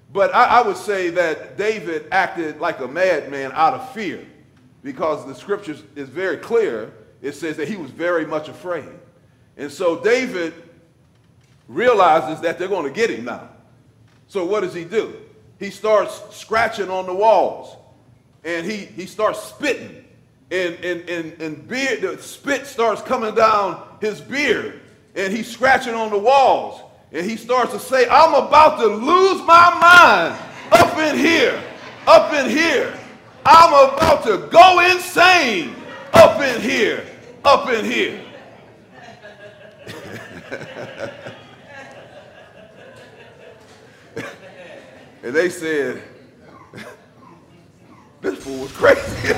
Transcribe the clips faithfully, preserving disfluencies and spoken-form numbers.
But I, I would say that David acted like a madman out of fear, because the scripture is very clear. It says that he was very much afraid. And so David realizes that they're going to get him now. So what does he do? He starts scratching on the walls, and he, he starts spitting, and, and, and, and beard, the spit starts coming down his beard, and he's scratching on the walls, and he starts to say, I'm about to lose my mind up in here, up in here. I'm about to go insane up in here, up in here. And they said, this fool was crazy.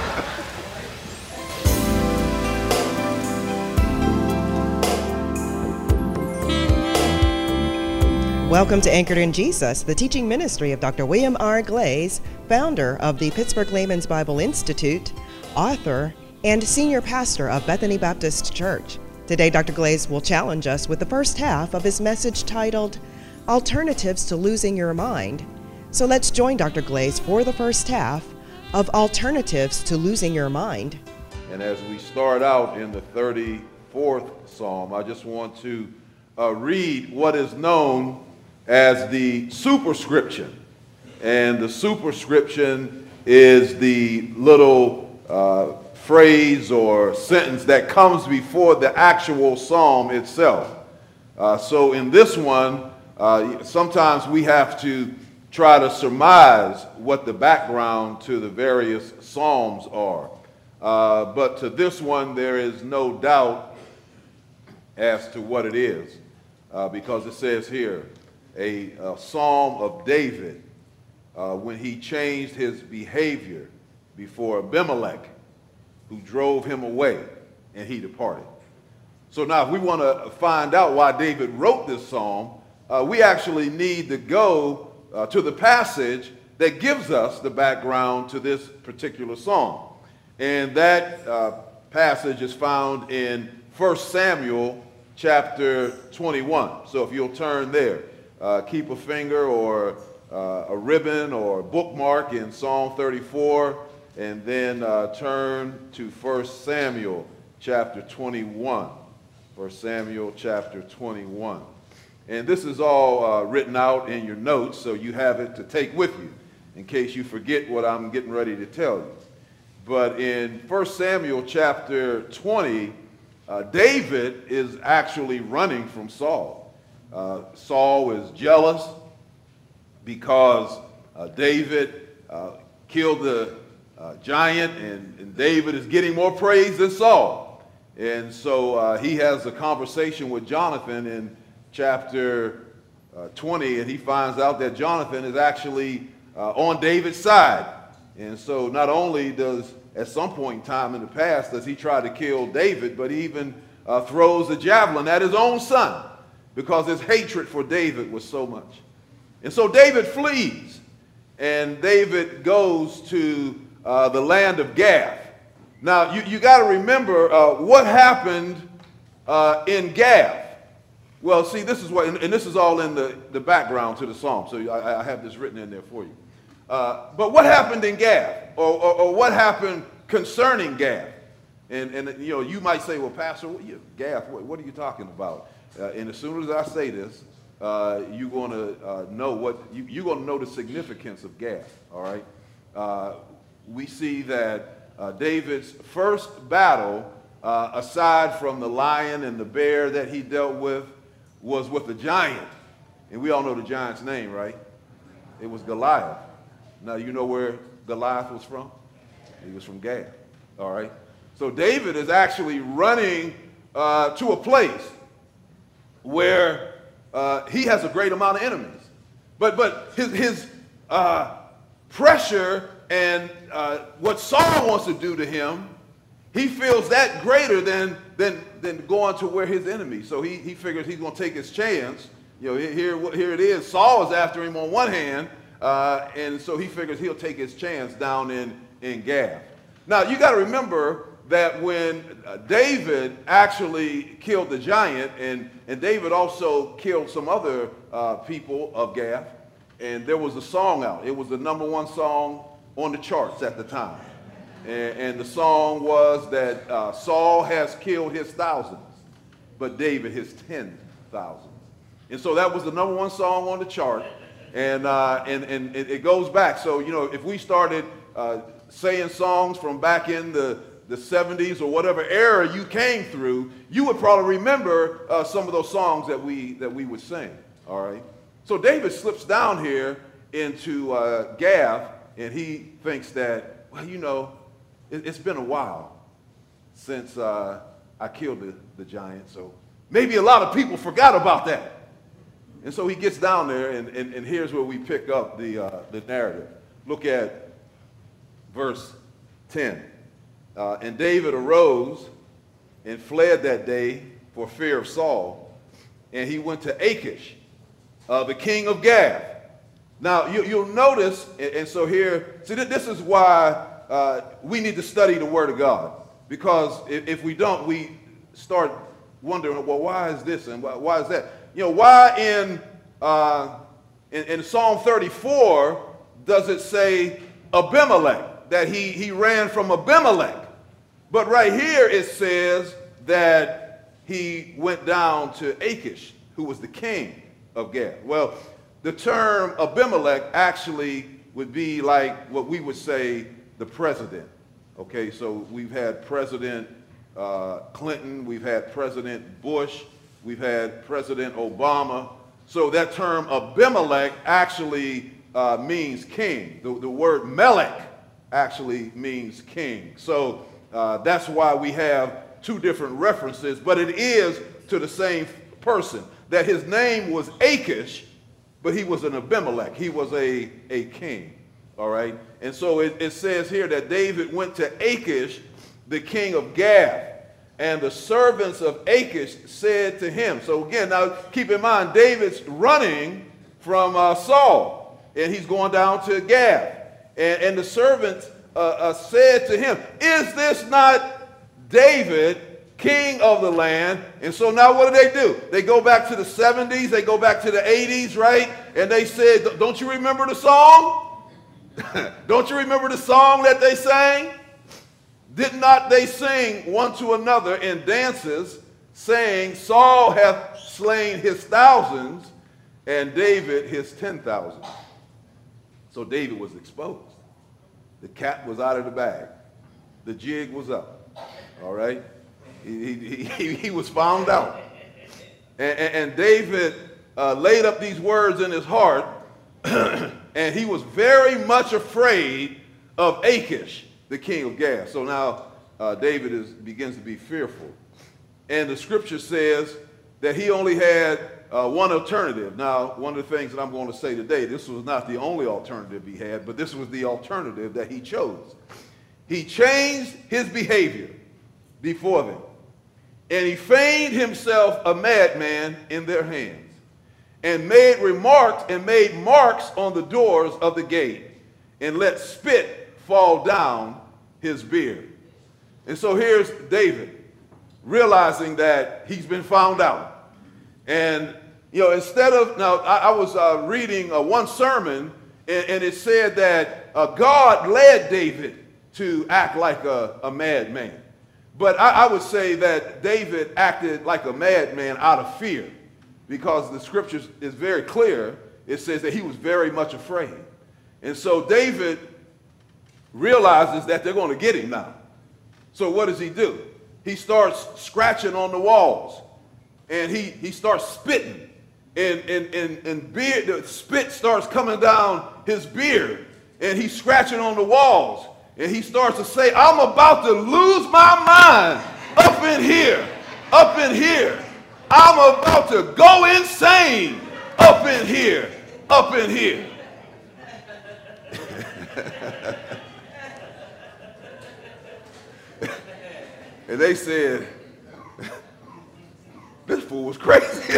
Welcome to Anchored in Jesus, the teaching ministry of Doctor William R. Glaze, founder of the Pittsburgh Layman's Bible Institute, author, and senior pastor of Bethany Baptist Church. Today, Doctor Glaze will challenge us with the first half of his message titled, Alternatives to Losing Your Mind. So let's join Doctor Glaze for the first half of Alternatives to Losing Your Mind. And as we start out in the thirty-fourth Psalm, I just want to uh, read what is known as the superscription. And the superscription is the little uh, phrase or sentence that comes before the actual psalm itself. Uh, so in this one, uh, sometimes we have to try to surmise what the background to the various psalms are. Uh, but to this one, there is no doubt as to what it is, uh, because it says here, a, a psalm of David uh, when he changed his behavior before Abimelech, who drove him away, and he departed. So now if we want to find out why David wrote this psalm, uh, we actually need to go uh, to the passage that gives us the background to this particular psalm. And that uh, passage is found in First Samuel chapter twenty-one. So if you'll turn there, uh, keep a finger or uh, a ribbon or a bookmark in Psalm thirty-four, and then uh, turn to First Samuel chapter twenty-one. First Samuel chapter twenty-one. And this is all uh, written out in your notes, so you have it to take with you in case you forget what I'm getting ready to tell you. But in First Samuel chapter twenty, uh, David is actually running from Saul. Uh, Saul is jealous because uh, David uh, killed the uh, giant, and, and David is getting more praise than Saul. And so uh, he has a conversation with Jonathan in chapter uh, twenty, and he finds out that Jonathan is actually uh, on David's side. And so not only does, at some point in time in the past, does he try to kill David, but he even uh, throws a javelin at his own son because his hatred for David was so much. And so David flees, and David goes to uh, the land of Gath. Now, you, you got to remember uh, what happened uh, in Gath. Well, see, this is what, and, and this is all in the, the background to the psalm, so I, I have this written in there for you. Uh, but what happened in Gath, or, or, or what happened concerning Gath? And, and you know, you might say, well, Pastor, what, you, Gath, what, what are you talking about? Uh, and as soon as I say this, uh, you're going to uh, know what you, you're going to know the significance of Gath. All right, uh, we see that uh, David's first battle, uh, aside from the lion and the bear that he dealt with, was with a giant, and we all know the giant's name, right? It was Goliath. Now, you know where Goliath was from? He was from Gath, all right? So David is actually running uh, to a place where uh, he has a great amount of enemies. But, but his, his uh, pressure and uh, what Saul wants to do to him, he feels that greater than, than, than going to where his enemy. So he, he figures he's going to take his chance. You know, here, here it is. Saul is after him on one hand, Uh, and so he figures he'll take his chance down in, in Gath. Now, you got to remember that when uh, David actually killed the giant, and, and David also killed some other uh, people of Gath, and there was a song out. It was the number one song on the charts at the time. And, and the song was that uh, Saul has killed his thousands, but David his ten thousands. And so that was the number one song on the chart. And, uh, and, and it, it goes back. So, you know, if we started uh, saying songs from back in the, the seventies or whatever era you came through, you would probably remember uh, some of those songs that we, that we would sing, all right? So David slips down here into uh, Gath, and he thinks that, well, you know, it, it's been a while since uh, I killed the, the giant, so maybe a lot of people forgot about that. And so he gets down there, and, and, and here's where we pick up the, uh, the narrative. Look at verse ten. Uh, and David arose and fled that day for fear of Saul, and he went to Achish, uh, the king of Gath. Now, you, you'll notice, and, and so here, see, this is why uh, we need to study the Word of God, because if, if we don't, we start wondering, well, why is this and why, why is that? You know, why in, uh, in, in Psalm thirty-four does it say Abimelech, that he, he ran from Abimelech? But right here it says that he went down to Achish, who was the king of Gath. Well, the term Abimelech actually would be like what we would say the president. Okay, so we've had President uh, Clinton, we've had President Bush, we've had President Obama. So that term Abimelech actually uh, means king. The, the word Melech actually means king. So uh, that's why we have two different references, but it is to the same person. That his name was Achish, but he was an Abimelech. He was a, a king, all right? And so it, it says here that David went to Achish, the king of Gath. And the servants of Achish said to him, so again, now keep in mind, David's running from uh, Saul, and he's going down to Gath. And, and the servants uh, uh, said to him, is this not David, king of the land? And so now what do they do? They go back to the seventies, they go back to the eighties, right? And they said, don't you remember the song? Don't you remember the song that they sang? Did not they sing one to another in dances, saying, Saul hath slain his thousands, and David his ten thousands? So David was exposed. The cat was out of the bag. The jig was up. All right? He, he, he, he was found out. And, and, and David uh, laid up these words in his heart, and he was very much afraid of Achish, the king of Gath. So now uh, David is, begins to be fearful. And the scripture says that he only had uh, one alternative. Now, one of the things that I'm going to say today, this was not the only alternative he had, but this was the alternative that he chose. He changed his behavior before them, and he feigned himself a madman in their hands, and made remarks and made marks on the doors of the gate, and let spit fall down his beard. And so here's David realizing that he's been found out. And, you know, instead of, now I, I was uh, reading uh, one sermon, and, and it said that uh, God led David to act like a, a madman. But I, I would say that David acted like a madman out of fear, because the scripture is very clear. It says that he was very much afraid. And so David realizes that they're going to get him now. So what does he do? He starts scratching on the walls, and he, he starts spitting, and, and, and, and beard, the spit starts coming down his beard, and he's scratching on the walls, and he starts to say, I'm about to lose my mind up in here, up in here. I'm about to go insane up in here, up in here. And they said, this fool was crazy.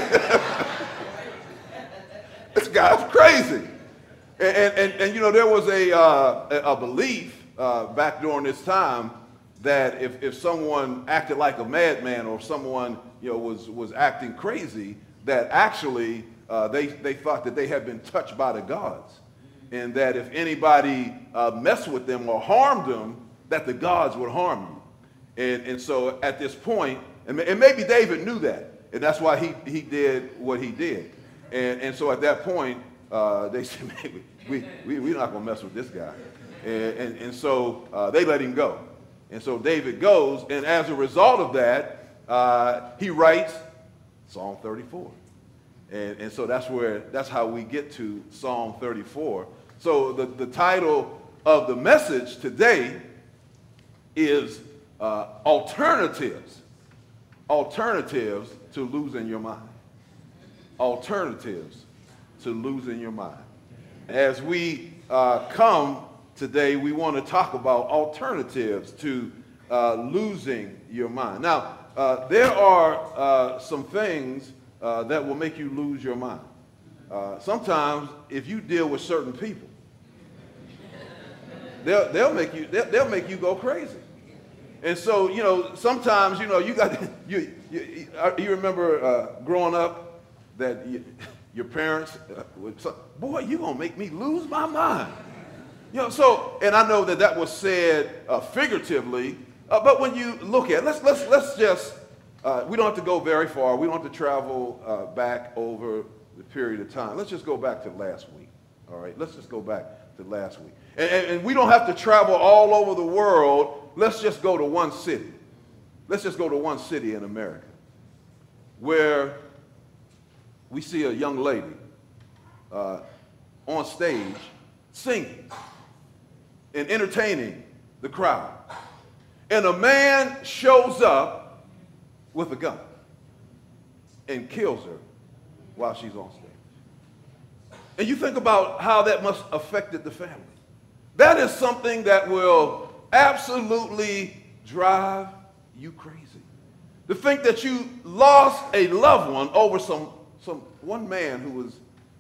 This guy's crazy. And, and, and, and you know, there was a, uh, a belief uh, back during this time that if, if someone acted like a madman, or someone, you know, was, was acting crazy, that actually uh, they, they thought that they had been touched by the gods, and that if anybody uh, messed with them or harmed them, that the gods would harm you. And, and so at this point, and, and maybe David knew that, and that's why he, he did what he did. And, and so at that point, uh, they said, man, we, we, we're not going to mess with this guy. And, and, and so uh, they let him go. And so David goes, and as a result of that, uh, he writes Psalm thirty-four. And, and so that's where, that's how we get to Psalm thirty-four. So the, the title of the message today is uh, Alternatives. Alternatives to losing your mind. Alternatives to losing your mind. As we uh, come today, we want to talk about alternatives to uh, losing your mind. Now, uh, there are uh, some things uh, that will make you lose your mind. Uh, sometimes, if you deal with certain people, they'll, they'll make you they'll, they'll make you go crazy. And so, you know, sometimes, you know, you got you you, you remember uh, growing up that you, your parents uh, would say, boy, you gonna make me lose my mind. You know, so, and I know that that was said uh, figuratively, uh, but when you look at it, let's, let's, let's just, uh, we don't have to go very far. We don't have to travel uh, back over the period of time. Let's just go back to last week, all right? Let's just go back to last week. And, and, and we don't have to travel all over the world. Let's just go to one city. Let's just go to one city in America where we see a young lady uh, on stage singing and entertaining the crowd. And a man shows up with a gun and kills her while she's on stage. And you think about how that must have affected the family. That is something that will absolutely drive you crazy. To think that you lost a loved one over some, some one man who was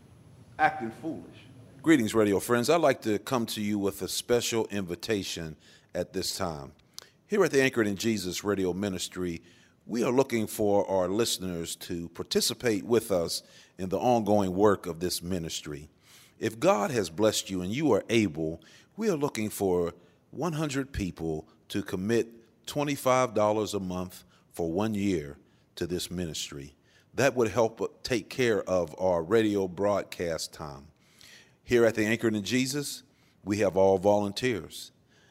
acting foolish. Greetings, radio friends. I'd like to come to you with a special invitation at this time. Here at the Anchored in Jesus Radio Ministry, we are looking for our listeners to participate with us in the ongoing work of this ministry. If God has blessed you and you are able, we are looking for one hundred people to commit twenty-five dollars a month for one year to this ministry. That would help take care of our radio broadcast time. Here at the Anchored in Jesus, we have all volunteers.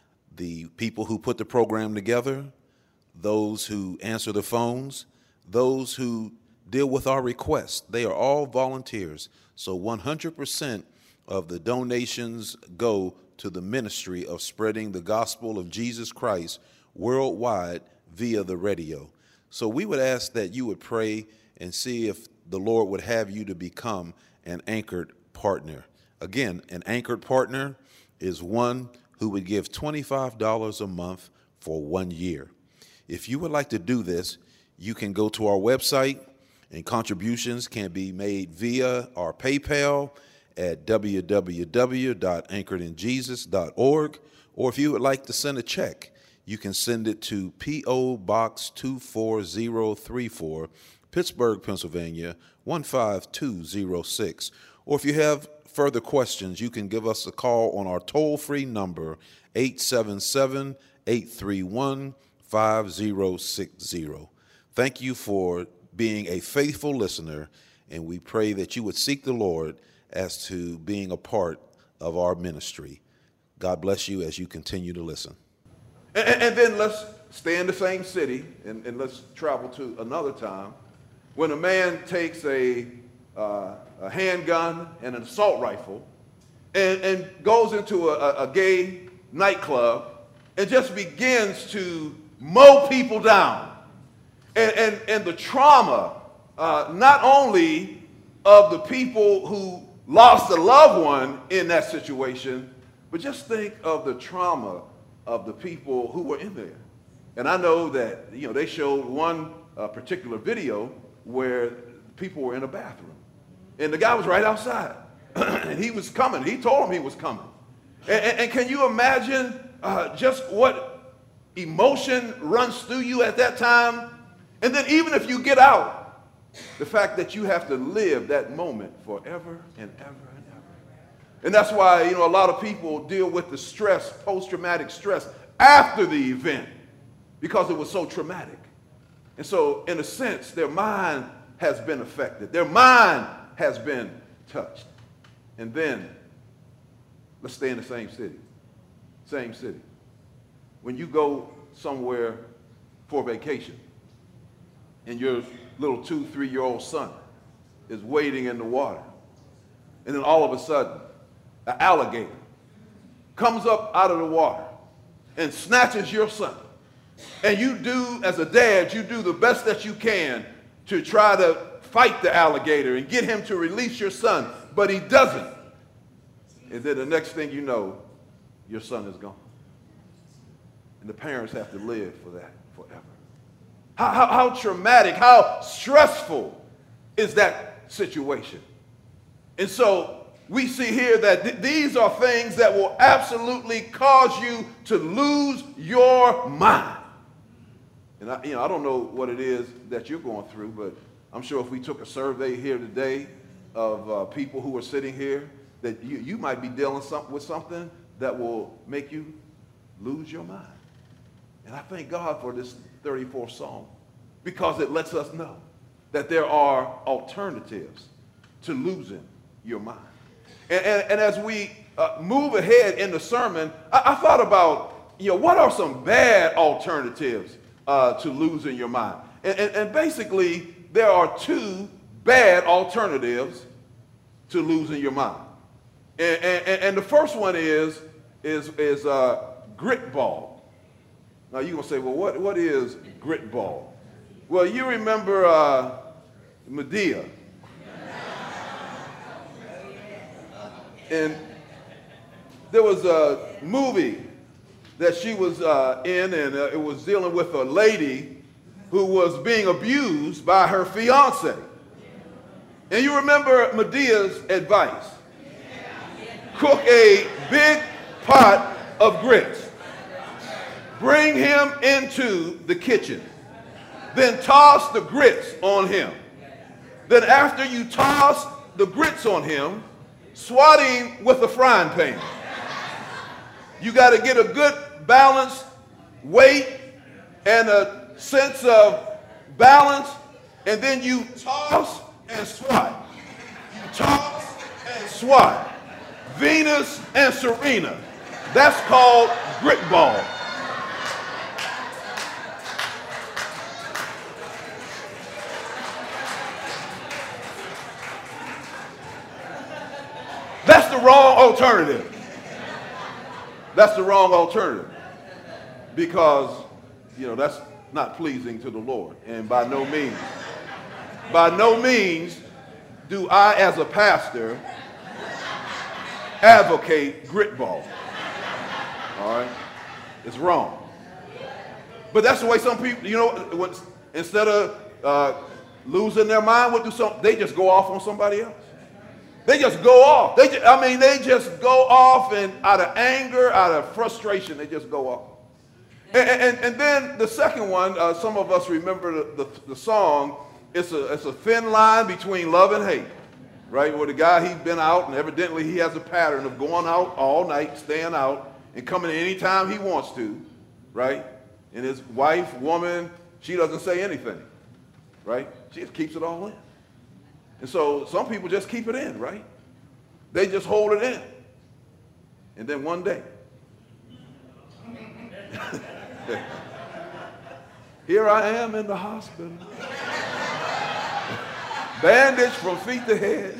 The people who put the program together, those who answer the phones, those who deal with our requests, they are all volunteers. So one hundred percent of the donations go to the ministry of spreading the gospel of Jesus Christ worldwide via the radio. So we would ask that you would pray and see if the Lord would have you to become an anchored partner. Again, an anchored partner is one who would give twenty-five dollars a month for one year. If you would like to do this, you can go to our website, and contributions can be made via our PayPal at w w w dot anchored in jesus dot org. Or if you would like to send a check, you can send it to P O Box two four zero three four, Pittsburgh, Pennsylvania, one five two zero six. Or if you have further questions, you can give us a call on our toll-free number, eight seven seven, eight three one, five zero six zero. Thank you for being a faithful listener, and we pray that you would seek the Lord as to being a part of our ministry. God bless you as you continue to listen. And, and then let's stay in the same city, and, and let's travel to another time when a man takes a Uh, a handgun and an assault rifle and, and goes into a, a gay nightclub and just begins to mow people down. And, and, and the trauma, uh, not only of the people who lost a loved one in that situation, but just think of the trauma of the people who were in there. And I know that, you know, they showed one uh, particular video where people were in a bathroom. And the guy was right outside. And he was coming. He told him he was coming. And, and, and can you imagine uh, just what emotion runs through you at that time? And then even if you get out, The fact that you have to live that moment forever and ever and ever. And that's why, you know, a lot of people deal with the stress, post-traumatic stress, after the event because it was so traumatic. And so, in a sense, their mind has been affected. Their mind has been touched. And then, let's stay in the same city. Same city. When you go somewhere for vacation and your little two, three-year-old son is wading in the water, and then all of a sudden, an alligator comes up out of the water and snatches your son. And you do, as a dad, you do the best that you can to try to fight the alligator and get him to release your son, but he doesn't. And then the next thing you know, your son is gone. And the parents have to live for that forever. How, how, how traumatic, how stressful is that situation? And so we see here that th- these are things that will absolutely cause you to lose your mind. And I, you know, I don't know what it is that you're going through, but I'm sure if we took a survey here today of uh, people who are sitting here, that you, you might be dealing some, with something that will make you lose your mind. And I thank God for this thirty-fourth Psalm, because it lets us know that there are alternatives to losing your mind. And, and, and as we uh, move ahead in the sermon, I, I thought about, you know, what are some bad alternatives uh, to losing your mind? And, and, and basically, there are two bad alternatives to losing your mind. And, and, and the first one is, is, is uh, grit ball. Now you're going to say, well, what, what is grit ball? Well, you remember uh, Medea. And there was a movie that she was uh, in, and uh, it was dealing with a lady who was being abused by her fiance. And you remember Medea's advice. Cook a big pot of grits. Bring him into the kitchen. Then toss the grits on him. Then after you toss the grits on him, swat him with a frying pan. You got to get a good balanced weight and a sense of balance, and then you toss and swat. You toss and swat. Venus and Serena. That's called grit ball. That's the wrong alternative. That's the wrong alternative. Because, you know, that's not pleasing to the Lord. And by no means, by no means do I, as a pastor, advocate grit ball. All right? It's wrong. But that's the way some people, you know, when, instead of uh, losing their mind, what do some, they just go off on somebody else. They just go off. They just, I mean, they just go off, and out of anger, out of frustration, they just go off. And, and, and then the second one, uh, some of us remember the, the, the song, it's a, it's a thin line between love and hate, right? Where the guy, he's been out, and evidently he has a pattern of going out all night, staying out, and coming in any time he wants to, right? And his wife, woman, she doesn't say anything, right? She just keeps it all in. And so some people just keep it in, right? They just hold it in. And then one day, here I am in the hospital, bandaged from feet to head.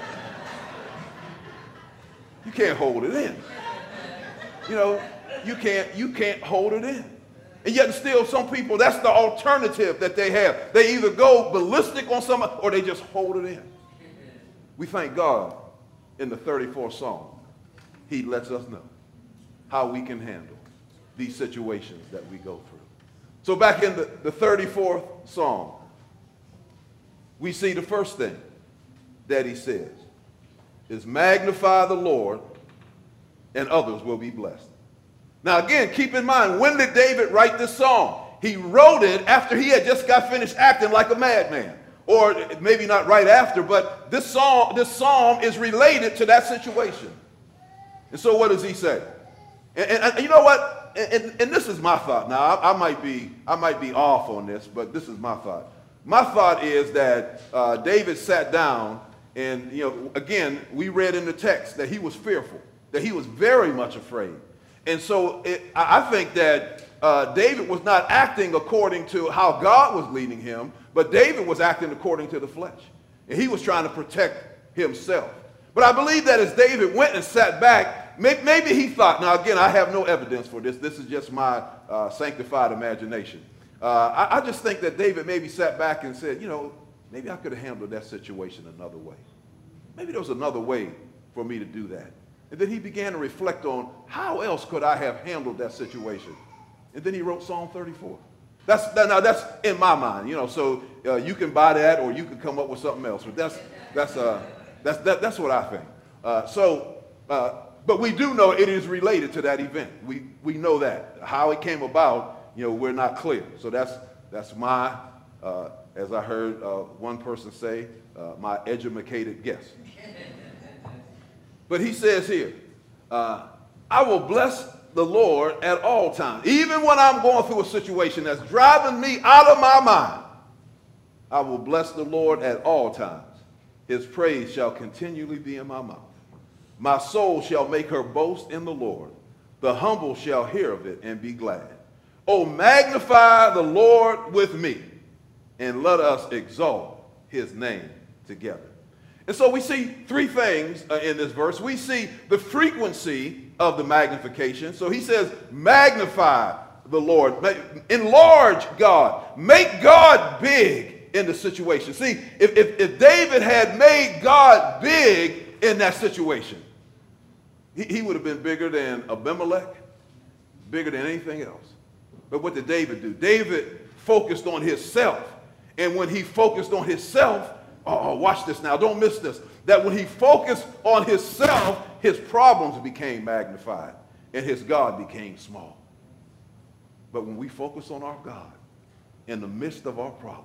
You can't hold it in. You know, you can't, you can't hold it in. And yet still some people, that's the alternative that they have. They either go ballistic on somebody or they just hold it in. We thank God in the thirty-fourth Psalm. He lets us know how we can handle these situations that we go through. So back in the, the thirty-fourth Psalm, we see the first thing that he says is magnify the Lord and others will be blessed. Now again, keep in mind, when did David write this song? He wrote it after he had just got finished acting like a madman. Or maybe not right after, but this psalm, this psalm is related to that situation. And so what does he say? And, and, and you know what? And, and, and this is my thought. Now, I, I might be I might be off on this, but this is my thought. My thought is that uh, David sat down and, you know, again, we read in the text that he was fearful, that he was very much afraid. And so it, I think that uh, David was not acting according to how God was leading him, but David was acting according to the flesh. And he was trying to protect himself. But I believe that as David went and sat back, maybe he thought, now again, I have no evidence for this. This is just my uh, sanctified imagination. Uh, I, I just think that David maybe sat back and said, you know, maybe I could have handled that situation another way. Maybe there was another way for me to do that. And then he began to reflect on how else could I have handled that situation. And then he wrote Psalm thirty-four. That's that, now that's in my mind, you know. So uh, you can buy that, or you can come up with something else. But that's that's uh that's that, that's what I think. Uh, so, uh, but we do know it is related to that event. We we know that how it came about. You know, we're not clear. So that's that's my uh, as I heard uh, one person say, uh, my educated guess. But he says here, uh, I will bless the Lord at all times. Even when I'm going through a situation that's driving me out of my mind, I will bless the Lord at all times. His praise shall continually be in my mouth. My soul shall make her boast in the Lord. The humble shall hear of it and be glad. Oh, magnify the Lord with me, and let us exalt his name together. And so we see three things uh, in this verse. We see the frequency of the magnification. So he says, magnify the Lord. Enlarge God. Make God big in the situation. See, if, if, if David had made God big in that situation, he, he would have been bigger than Abimelech, bigger than anything else. But what did David do? David focused on himself. And when he focused on himself, oh, watch this now. Don't miss this. That when he focused on himself, his problems became magnified and his God became small. But when we focus on our God in the midst of our problems,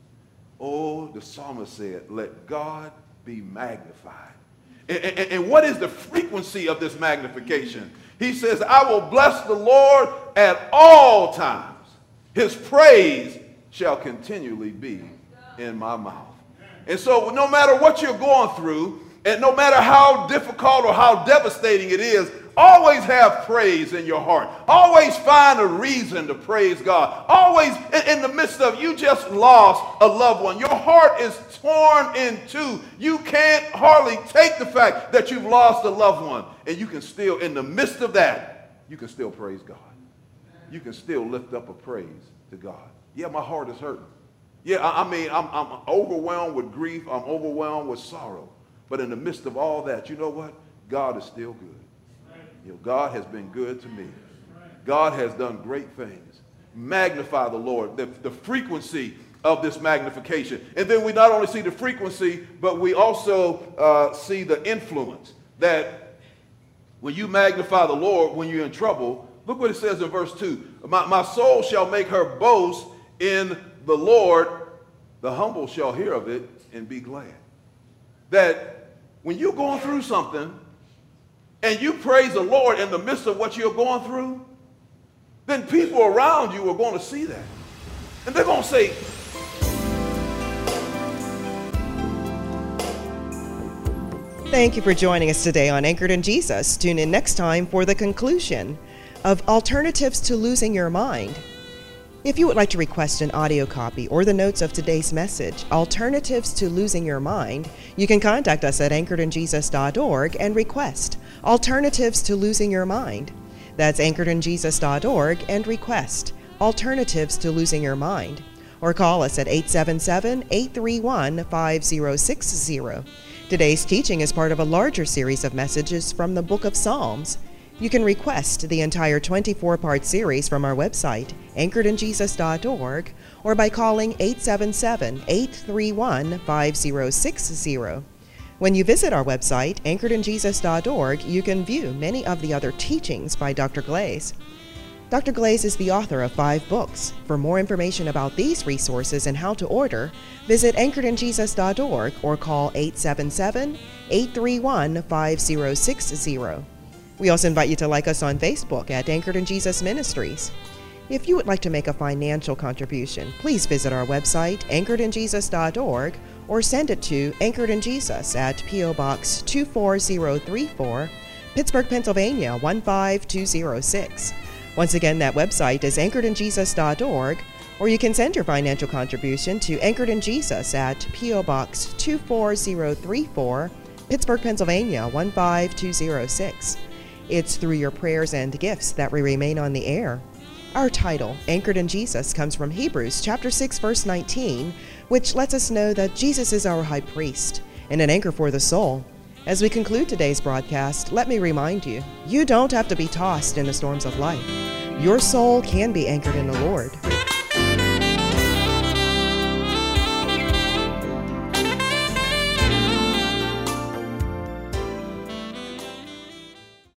oh, the psalmist said, let God be magnified. And, and, and what is the frequency of this magnification? He says, I will bless the Lord at all times. His praise shall continually be in my mouth. And so no matter what you're going through, and no matter how difficult or how devastating it is, always have praise in your heart. Always find a reason to praise God. Always in, in the midst of you just lost a loved one. Your heart is torn in two. You can't hardly take the fact that you've lost a loved one. And you can still, in the midst of that, you can still praise God. You can still lift up a praise to God. Yeah, my heart is hurting. Yeah, I, I mean, I'm, I'm overwhelmed with grief. I'm overwhelmed with sorrow. But in the midst of all that, you know what? God is still good. You know, God has been good to me. God has done great things. Magnify the Lord, the, the frequency of this magnification. And then we not only see the frequency, but we also uh, see the influence that when you magnify the Lord, when you're in trouble, look what it says in verse two. My, my soul shall make her boast in the Lord. The humble shall hear of it and be glad. That when you're going through something, and you praise the Lord in the midst of what you're going through, then people around you are going to see that. And they're going to say, thank you for joining us today on Anchored in Jesus. Tune in next time for the conclusion of Alternatives to Losing Your Mind. If you would like to request an audio copy or the notes of today's message, Alternatives to Losing Your Mind, you can contact us at anchored in jesus dot org and request Alternatives to Losing Your Mind. That's anchored in jesus dot org and request Alternatives to Losing Your Mind. Or call us at eight seven seven, eight three one, five zero six zero. Today's teaching is part of a larger series of messages from the Book of Psalms. You can request the entire twenty-four part series from our website, anchored in jesus dot org, or by calling eight seven seven, eight three one, five zero six zero. When you visit our website, anchored in jesus dot org, you can view many of the other teachings by Doctor Glaze. Doctor Glaze is the author of five books. For more information about these resources and how to order, visit anchored in jesus dot org or call eight seven seven, eight three one, five zero six zero. We also invite you to like us on Facebook at Anchored in Jesus Ministries. If you would like to make a financial contribution, please visit our website, anchored in jesus dot org, or send it to Anchored in Jesus at P O Box two four zero three four, Pittsburgh, Pennsylvania one five two zero six. Once again, that website is anchored in jesus dot org, or you can send your financial contribution to Anchored in Jesus at P O Box two four zero three four, Pittsburgh, Pennsylvania one five two zero six. It's through your prayers and gifts that we remain on the air. Our title, Anchored in Jesus, comes from Hebrews chapter six, verse nineteen, which lets us know that Jesus is our high priest and an anchor for the soul. As we conclude today's broadcast, let me remind you, you don't have to be tossed in the storms of life. Your soul can be anchored in the Lord.